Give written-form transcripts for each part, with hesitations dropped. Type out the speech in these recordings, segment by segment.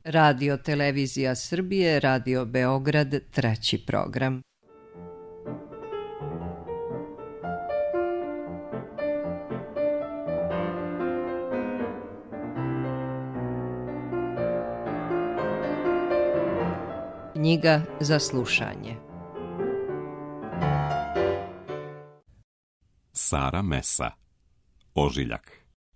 Radio Televizija Srbije, Radio Beograd, treći program. Knjiga za slušanje. Sara Mesa, Ožiljak.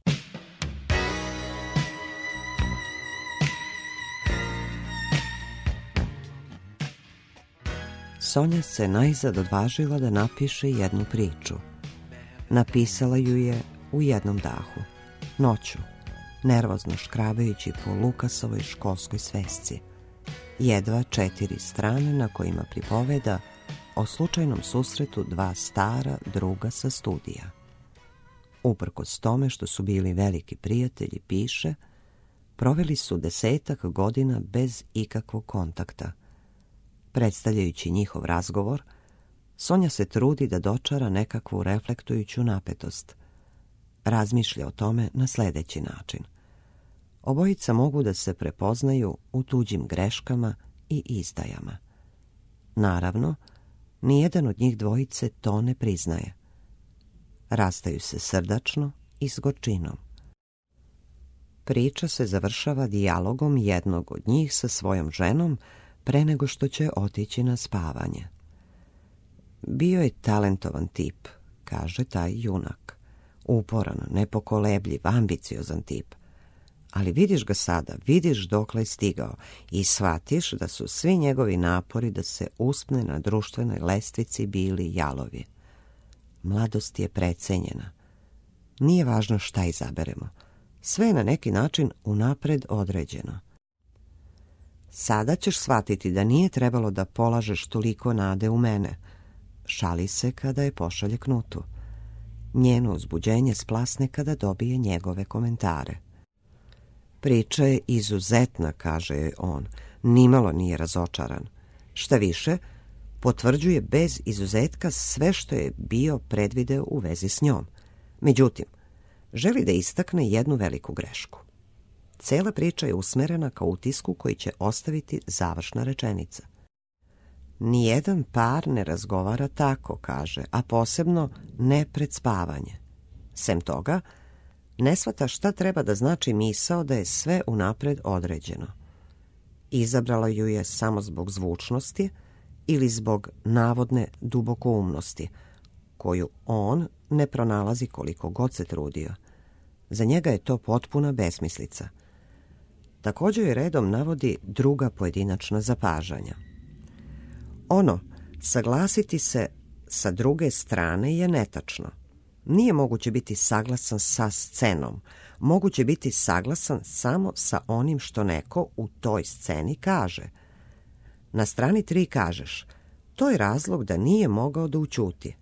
Sonja se najzad odvažila da napiše jednu priču. Napisala ju je u jednom dahu, noću, nervozno škrabajući po Lukasovoj školskoj svesci. Jedva 4 strane na kojima pripoveda o slučajnom susretu dva stara druga sa studija. Uprkos tome što su bili veliki prijatelji, piše, proveli su 10 godina bez ikakvog kontakta. Predstavljajući njihov razgovor, Sonja se trudi da dočara nekakvu reflektujuću napetost. Razmišlja o tome na sljedeći način. Obojica mogu da se prepoznaju u tuđim greškama i izdajama. Naravno, nijedan od njih dvojice to ne priznaje. Rastaju se srdačno i s gorčinom. Priča se završava dijalogom jednog od njih sa svojom ženom pre nego što će otići na spavanje. Bio je talentovan tip, kaže taj junak. Uporan, nepokolebljiv, ambiciozan tip. Ali vidiš ga sada, vidiš dokle je stigao i shvatiš da su svi njegovi napori da se uspne na društvenoj lestvici bili jalovi. Mladost je precenjena. Nije važno šta izaberemo. Sve je na neki način unapred određeno. Sada ćeš shvatiti da nije trebalo da polažeš toliko nade u mene. Šali se kada je pošalje Knutu. Njeno uzbuđenje splasne kada dobije njegove komentare. Priča je izuzetna, kaže joj on. Nimalo nije razočaran. Šta više, potvrđuje bez izuzetka sve što je bio predvideo u vezi s njom. Međutim, želi da istakne jednu veliku grešku. Cela priča je usmerena ka utisku koji će ostaviti završna rečenica. Nijedan par ne razgovara tako, kaže, a posebno ne pred spavanje. Sem toga, ne shvata šta treba da znači misao da je sve unapred određeno. Izabrala ju je samo zbog zvučnosti ili zbog navodne dubokoumnosti, koju on ne pronalazi koliko god se trudio. Za njega je to potpuna besmislica. Također je redom navodi druga pojedinačna zapažanja. Ono, saglasiti se sa druge strane je netačno. Nije moguće biti saglasan sa scenom. Moguće biti saglasan samo sa onim što neko u toj sceni kaže. Na strani 3 kažeš, to je razlog da nije mogao da ućuti.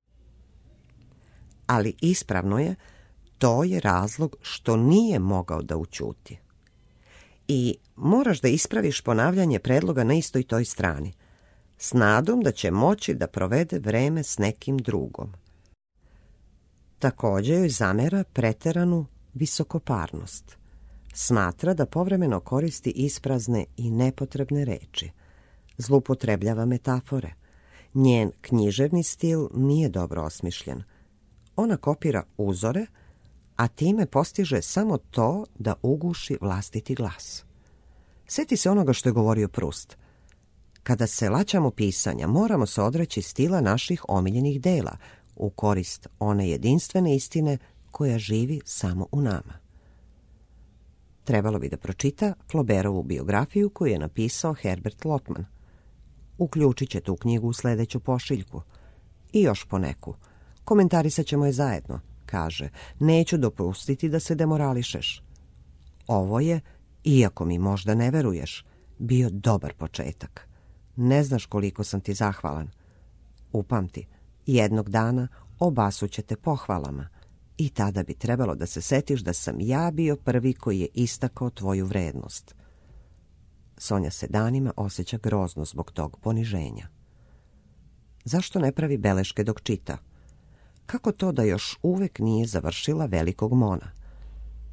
Ali ispravno je, to je razlog što nije mogao da ućuti. I moraš da ispraviš ponavljanje predloga na istoj toj strani, s nadom da će moći da provede vreme s nekim drugom. Također joj zamera preteranu visokoparnost. Smatra da povremeno koristi isprazne i nepotrebne reči. Zloupotrebljava metafore. Njen književni stil nije dobro osmišljen. Ona kopira uzore, a time postiže samo to da uguši vlastiti glas. Sjeti se onoga što je govorio Proust. Kada se laćamo pisanja, moramo se odreći stila naših omiljenih dela, u korist one jedinstvene istine koja živi samo u nama. Trebalo bi da pročita Flaubertovu biografiju koju je napisao Herbert Lotman. Uključit će tu knjigu u sljedeću pošiljku. I još poneku. Komentarisat ćemo je zajedno, kaže. Neću dopustiti da se demorališeš. Ovo je, iako mi možda ne veruješ, bio dobar početak. Ne znaš koliko sam ti zahvalan. Upamti, jednog dana obasuće te pohvalama i tada bi trebalo da se setiš da sam ja bio prvi koji je istakao tvoju vrednost. Sonja se danima osjeća grozno zbog tog poniženja. Zašto ne pravi beleške dok čita? Kako to da još uvek nije završila Velikog Mona?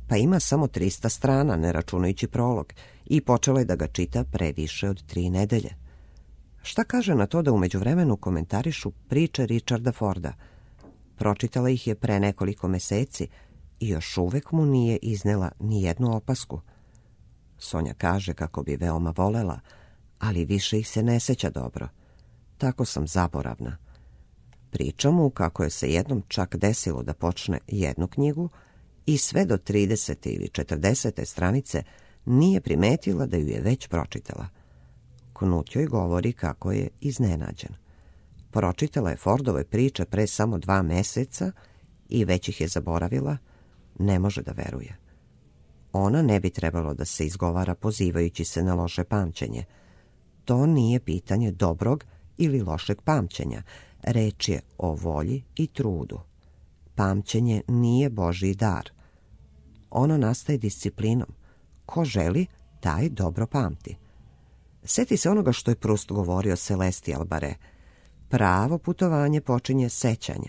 Pa ima samo 300 strana, ne računajući prolog, i počela je da ga čita pre više od 3 nedelje. Šta kaže na to da u međuvremenu komentarišu priče Richarda Forda? Pročitala ih je pre nekoliko meseci i još uvek mu nije iznela ni jednu opasku. Sonja kaže kako bi veoma volela, ali više ih se ne seća dobro. Tako sam zaboravna. Priča mu kako je se jednom čak desilo da počne jednu knjigu i sve do 30. ili 40. stranice nije primetila da ju je već pročitala. Knut joj govori kako je iznenađen. Pročitala je Fordove priče pre samo 2 meseca i već ih je zaboravila. Ne može da veruje. Ona ne bi trebalo da se izgovara pozivajući se na loše pamćenje. To nije pitanje dobrog ili lošeg pamćenja. Reč je o volji i trudu. Pamćenje nije Božji dar. Ono nastaje disciplinom. Ko želi, taj dobro pamti. Seti se onoga što je Proust govorio Celeste Albare. Pravo putovanje počinje sećanjem.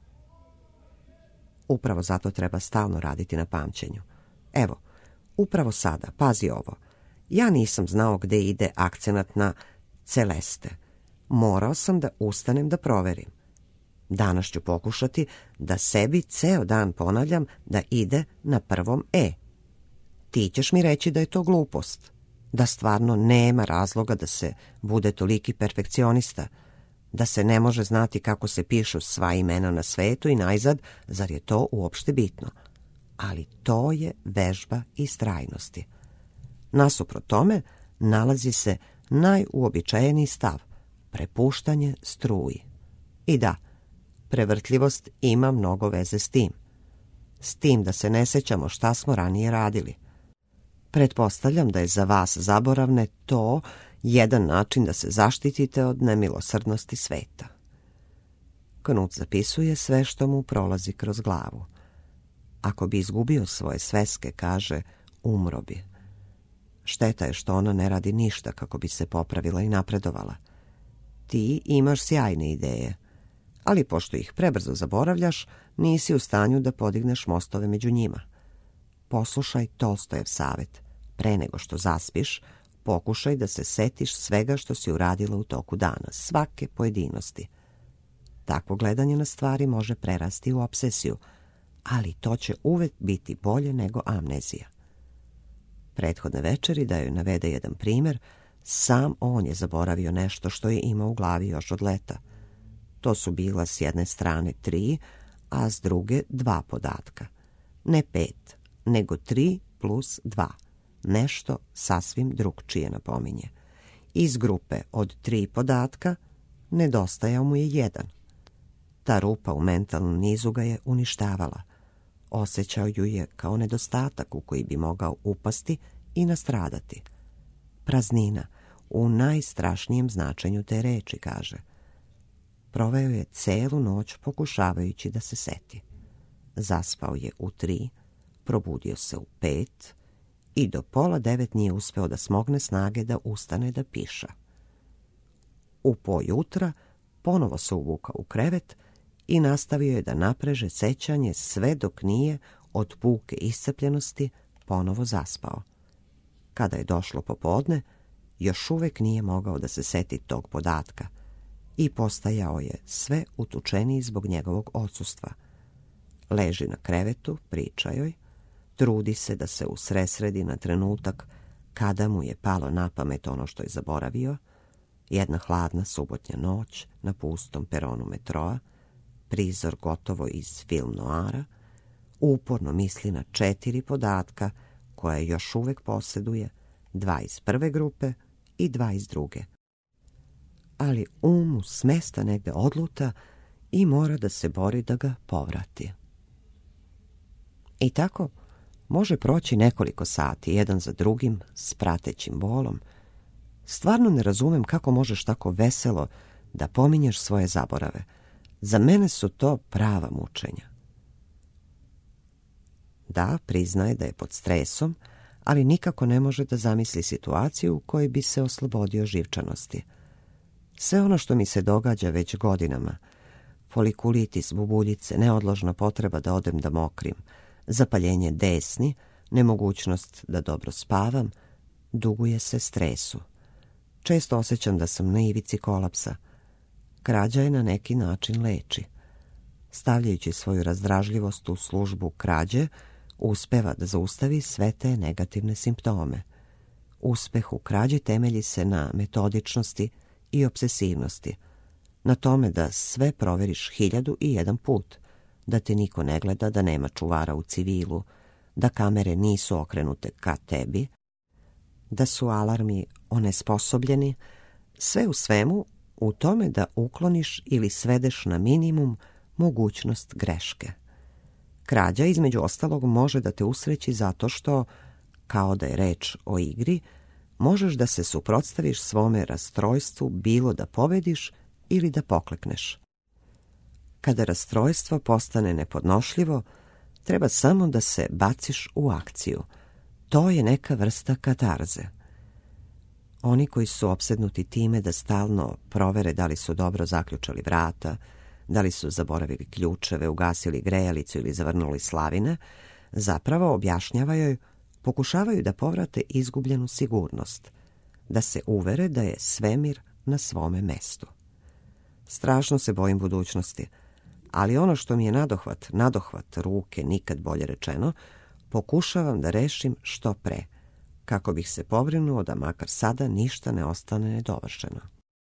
Upravo zato treba stalno raditi na pamćenju. Evo, upravo sada, pazi ovo. Ja nisam znao gde ide akcenat na Celeste. Morao sam da ustanem da proverim. Danas ću pokušati da sebi ceo dan ponavljam da ide na prvom E. Ti ćeš mi reći da je to glupost, da stvarno nema razloga da se bude toliki perfekcionista, da se ne može znati kako se pišu sva imena na svetu i najzad, zar je to uopšte bitno? Ali to je vežba istrajnosti. Nasuprot tome nalazi se najuobičajeniji stav, prepuštanje struji. I da, prevrtljivost ima mnogo veze s tim da se ne sećamo šta smo ranije radili. Pretpostavljam da je za vas zaboravne to jedan način da se zaštitite od nemilosrdnosti sveta. Knut zapisuje sve što mu prolazi kroz glavu. Ako bi izgubio svoje sveske, kaže, umro bi. Šteta je što ona ne radi ništa kako bi se popravila i napredovala. Ti imaš sjajne ideje, ali pošto ih prebrzo zaboravljaš, nisi u stanju da podigneš mostove među njima. Poslušaj Tolstojev savjet. Pre nego što zaspiš, pokušaj da se setiš svega što si uradila u toku dana, svake pojedinosti. Takvo gledanje na stvari može prerasti u obsesiju, ali to će uvek biti bolje nego amnezija. Prethodne večeri, da joj navede jedan primer, sam on je zaboravio nešto što je imao u glavi još od leta. To su bila s jedne strane 3, a s druge 2 podatka. Ne 5, nego 3 plus 2. Nešto sasvim drugčije napominje. Iz grupe od 3 podatka nedostajao mu je 1. Ta rupa u mentalnom nizu ga je uništavala. Osjećao ju je kao nedostatak u koji bi mogao upasti i nastradati. Praznina, u najstrašnijem značenju te reči, kaže. Proveo je celu noć pokušavajući da se seti. Zaspao je u 3, probudio se u 5 i do 8:30 nije uspeo da smogne snage da ustane da piša. U po jutra ponovo se uvukao u krevet i nastavio je da napreže sećanje sve dok nije od puke iscrpljenosti ponovo zaspao. Kada je došlo popodne, još uvek nije mogao da se seti tog podatka i postajao je sve utučeniji zbog njegovog odsustva. Leži na krevetu, priča joj, trudi se da se usresredi na trenutak kada mu je palo na pamet ono što je zaboravio, jedna hladna subotnja noć na pustom peronu metroa, prizor gotovo iz film noara, uporno misli na 4 podatka koje još uvek posjeduje, 2 iz prve grupe i 2 iz druge. Ali mu s mesta negde odluta i mora da se bori da ga povrati. I tako može proći nekoliko sati, jedan za drugim, s pratećim bolom. Stvarno ne razumem kako možeš tako veselo da pominješ svoje zaborave. Za mene su to prava mučenja. Da, priznaje da je pod stresom, ali nikako ne može da zamisli situaciju u kojoj bi se oslobodio živčanosti. Sve ono što mi se događa već godinama, folikulitis, bubuljice, neodložna potreba da odem da mokrim, zapaljenje desni, nemogućnost da dobro spavam, duguje se stresu. Često osjećam da sam na ivici kolapsa. Krađa je na neki način leči. Stavljajući svoju razdražljivost u službu krađe, uspeva da zaustavi sve te negativne simptome. Uspeh u krađi temelji se na metodičnosti i obsesivnosti, na tome da sve proveriš 1001 put, da te niko ne gleda, da nema čuvara u civilu, da kamere nisu okrenute ka tebi, da su alarmi onesposobljeni, sve u svemu u tome da ukloniš ili svedeš na minimum mogućnost greške. Krađa, između ostalog, može da te usreći zato što, kao da je reč o igri, možeš da se suprotstaviš svome rastrojstvu, bilo da pobediš ili da poklekneš. Kada rastrojstvo postane nepodnošljivo, treba samo da se baciš u akciju. To je neka vrsta katarze. Oni koji su opsednuti time da stalno provere da li su dobro zaključali vrata, da li su zaboravili ključeve, ugasili grejalicu ili zavrnuli slavine, zapravo objašnjavaju, pokušavaju da povrate izgubljenu sigurnost, da se uvere da je svemir na svome mestu. Strašno se bojim budućnosti, ali ono što mi je nadohvat ruke, nikad bolje rečeno, pokušavam da rešim što pre, kako bih se pobrinuo da makar sada ništa ne ostane nedovršeno.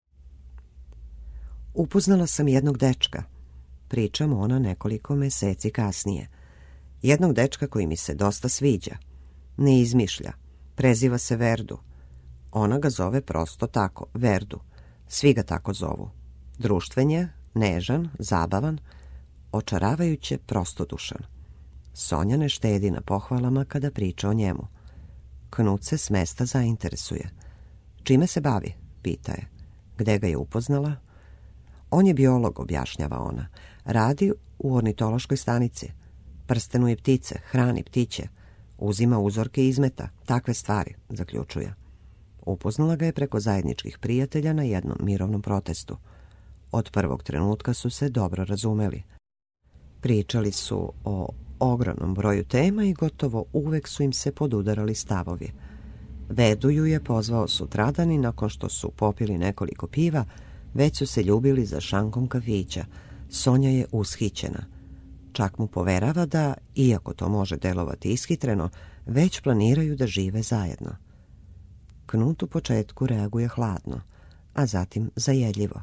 Upoznala sam jednog dečka, pričam ona nekoliko meseci kasnije. Jednog dečka koji mi se dosta sviđa. Ne izmišlja, preziva se Verdu. Ona ga zove prosto tako, Verdu. Svi ga tako zovu. Društven je, nežan, zabavan, očaravajuće prostodušan. Sonja ne štedi na pohvalama kada priča o njemu. Knut se s mesta zainteresuje. Čime se bavi? Pita je. Gde ga je upoznala? On je biolog, objašnjava ona. Radi u ornitološkoj stanici. Prstenuje ptice, hrani ptiće, uzima uzorke izmeta, takve stvari, zaključuje. Upoznala ga je preko zajedničkih prijatelja na jednom mirovnom protestu. Od prvog trenutka su se dobro razumeli. Pričali su o ogromnom broju tema i gotovo uvek su im se podudarali stavovi. Vedu ju je pozvao sutradan i nakon što su popili nekoliko piva, već su se ljubili za šankom kafića. Sonja je ushićena. Čak mu poverava da, iako to može delovati ishitreno, već planiraju da žive zajedno. Knut u početku reaguje hladno, a zatim zajedljivo.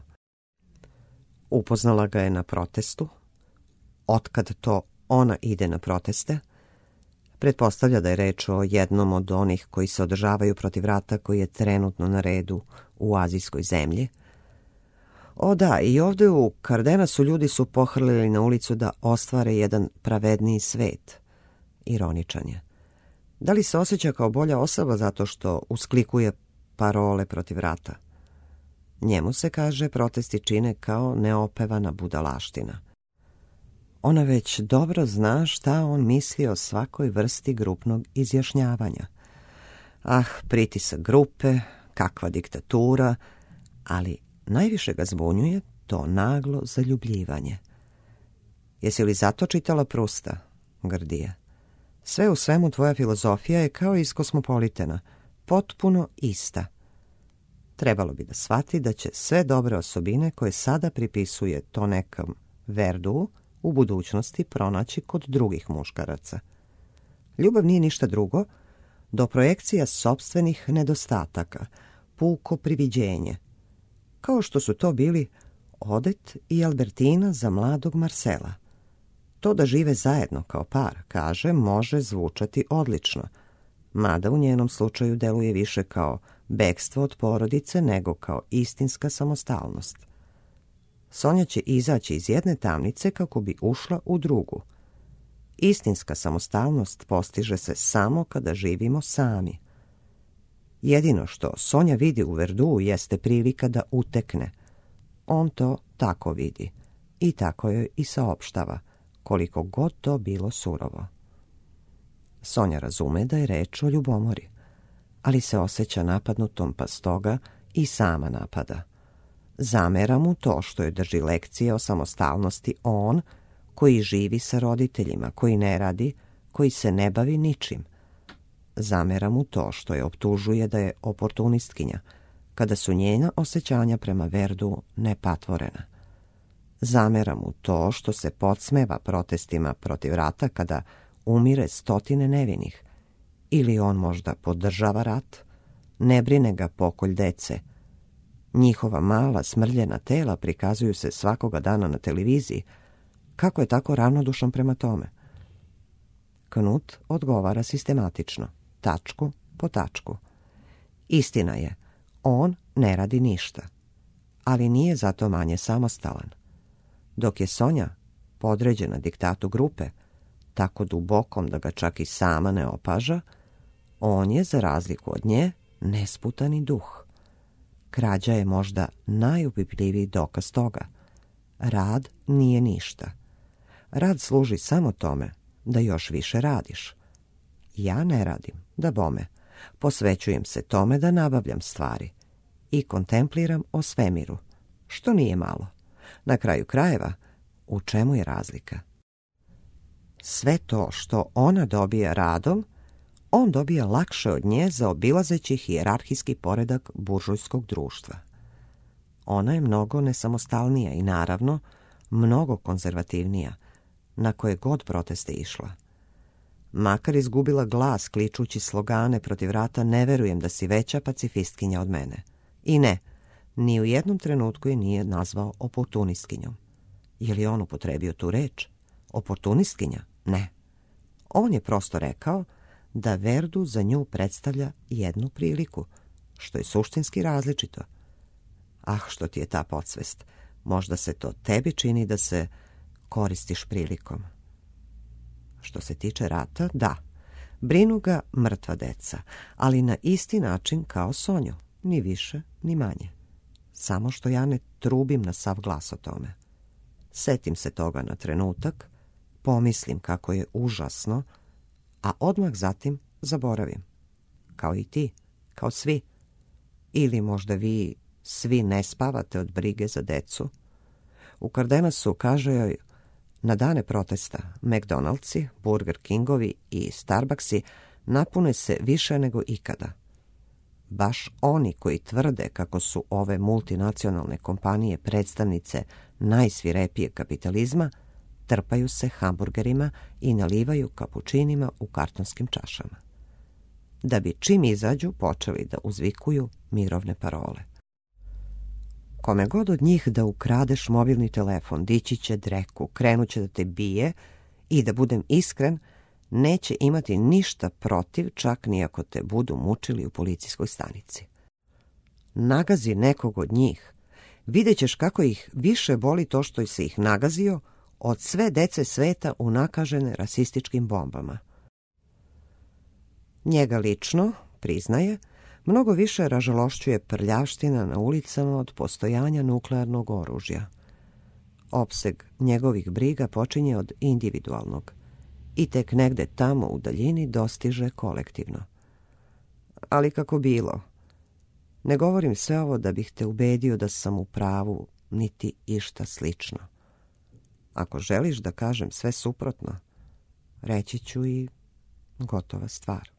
Upoznala ga je na protestu. Otkad to ona ide na proteste? Pretpostavlja da je reč o jednom od onih koji se održavaju protiv rata koji je trenutno na redu u azijskoj zemlji. O da, i ovdje u Kardenasu ljudi su pohrlili na ulicu da ostvare jedan pravedniji svet. Ironičan je. Da li se osjeća kao bolja osoba zato što usklikuje parole protiv rata? Njemu se, kaže, protesti čine kao neopevana budalaština. Ona već dobro zna šta on misli o svakoj vrsti grupnog izjašnjavanja. Ah, pritisak grupe, kakva diktatura, ali najviše ga zbunjuje to naglo zaljubljivanje. Jesi li zato čitala Prusta? Grdije. Sve u svemu tvoja filozofija je kao iz Kosmopolitena, potpuno ista. Trebalo bi da shvati da će sve dobre osobine koje sada pripisuje to nekom Verdu u budućnosti pronaći kod drugih muškaraca. Ljubav nije ništa drugo do projekcija sopstvenih nedostataka, puko priviđenje, kao što su to bili Odet i Albertina za mladog Marcela. To da žive zajedno kao par, kaže, može zvučati odlično, mada u njenom slučaju deluje više kao bekstvo od porodice nego kao istinska samostalnost. Sonja će izaći iz jedne tamnice kako bi ušla u drugu. Istinska samostalnost postiže se samo kada živimo sami. Jedino što Sonja vidi u Verduu jeste prilika da utekne. On to tako vidi i tako joj i saopštava, koliko god to bilo surovo. Sonja razume da je reč o ljubomori, ali se osjeća napadnutom, pa stoga i sama napada. Zamera mu to što joj drži lekcije o samostalnosti on, koji živi sa roditeljima, koji ne radi, koji se ne bavi ničim. Zamera mu to što je optužuje da je oportunistkinja, kada su njena osjećanja prema Verdu nepatvorena. Zamera mu to što se podsmeva protestima protiv rata kada umire stotine nevinih. Ili on možda podržava rat, ne brine ga pokolj dece. Njihova mala smrljena tela prikazuju se svakoga dana na televiziji. Kako je tako ravnodušan prema tome? Knut odgovara sistematično, tačku po tačku. Istina je, on ne radi ništa, ali nije zato manje samostalan. Dok je Sonja podređena diktatu grupe, tako dubokom da ga čak i sama ne opaža, on je, za razliku od nje, nesputani duh. Krađa je možda najupipljiviji dokaz toga. Rad nije ništa. Rad služi samo tome da još više radiš. Ja ne radim, da bome. Posvećujem se tome da nabavljam stvari i kontempliram o svemiru, što nije malo. Na kraju krajeva, u čemu je razlika? Sve to što ona dobija radom, on dobija lakše od nje zaobilazeći hijerarhijski poredak buržujskog društva. Ona je mnogo nesamostalnija i naravno mnogo konzervativnija, na koje god proteste išla. Makar izgubila glas kličući slogane protiv rata, ne verujem da si veća pacifistkinja od mene. I ne, ni u jednom trenutku je nije nazvao oportunistkinjom. Je li on upotrebio tu reč? Oportunistkinja? Ne. On je prosto rekao da Verdu za nju predstavlja jednu priliku, što je suštinski različito. Ah, što ti je ta podsvest. Možda se to tebi čini da se koristiš prilikom. Što se tiče rata, da, brinu ga mrtva deca, ali na isti način kao Sonju, ni više, ni manje. Samo što ja ne trubim na sav glas o tome. Setim se toga na trenutak, pomislim kako je užasno, a odmah zatim zaboravim. Kao i ti, kao svi. Ili možda vi svi ne spavate od brige za decu. U Cardenasu kaže joj, na dane protesta McDonald'si, Burger Kingovi i Starbucksi napune se više nego ikada. Baš oni koji tvrde kako su ove multinacionalne kompanije predstavnice najsvirepijeg kapitalizma, trpaju se hamburgerima i nalivaju kapučinima u kartonskim čašama. Da bi čim izađu počeli da uzvikuju mirovne parole. Kome god od njih da ukradeš mobilni telefon, dići će dreku, krenuće da te bije i, da budem iskren, neće imati ništa protiv, čak ni ako te budu mučili u policijskoj stanici. Nagazi nekog od njih, vidjet ćeš kako ih više boli to što se ih nagazio od sve dece sveta unakažene rasističkim bombama. Njega lično, priznaje, mnogo više ražalošćuje prljavština na ulicama od postojanja nuklearnog oružja. Opseg njegovih briga počinje od individualnog i tek negde tamo u daljini dostiže kolektivno. Ali kako bilo, ne govorim sve ovo da bih te ubedio da sam u pravu, niti išta slično. Ako želiš da kažem sve suprotno, reći ću i gotova stvar.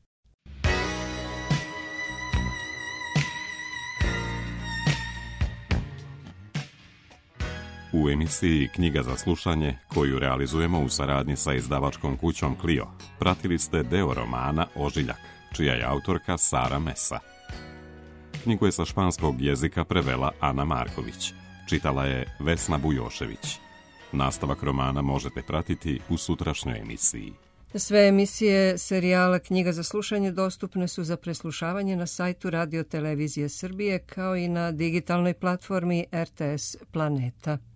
U emisiji Knjiga za slušanje, koju realizujemo u saradnji sa izdavačkom kućom Clio, pratili ste deo romana Ožiljak, čija je autorka Sara Mesa. Knjigu je sa španskog jezika prevela Ana Marković, čitala je Vesna Bujošević. Nastavak romana možete pratiti u sutrašnjoj emisiji. Sve emisije serijala Knjiga za slušanje dostupne su za preslušavanje na sajtu Radio Televizije Srbije kao i na digitalnoj platformi RTS Planeta.